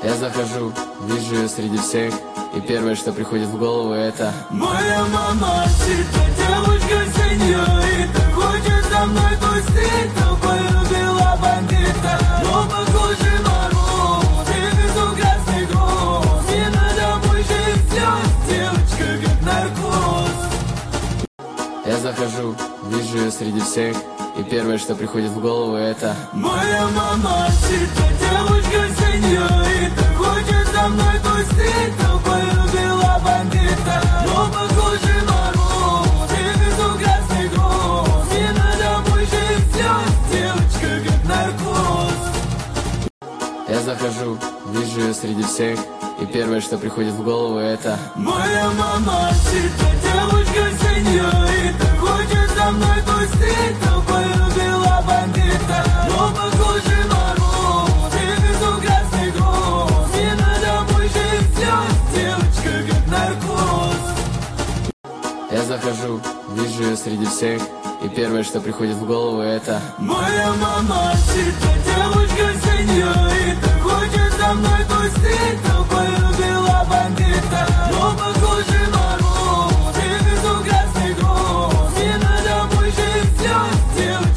Я захожу, вижу ее среди всех, и первое, что приходит в голову, это моя мама, девушка сеньорита, хочет со мной тусить, но полюбила бандита. Но похоже мороз, и везу красный груз, не надо больше слез, девочка как наркоз. Я захожу, вижу ее среди всех, и первое, что приходит в голову, это моя мама, девушка сеньорита, хочет со мной тусить, но полюбила бандита. Но похоже мороз, и везу красный груз, не надо больше слез, девочка как наркоз. Я захожу, вижу ее среди всех, и первое, что приходит в голову, это моя мама, девушка сеньорита, хочет со мной тусить, но полюбила бандита. Но похоже мороз, и везу красный груз, не надо больше слез, девочка как наркоз. Я захожу, вижу ее среди всех, и первое, что приходит в голову, это моя мама,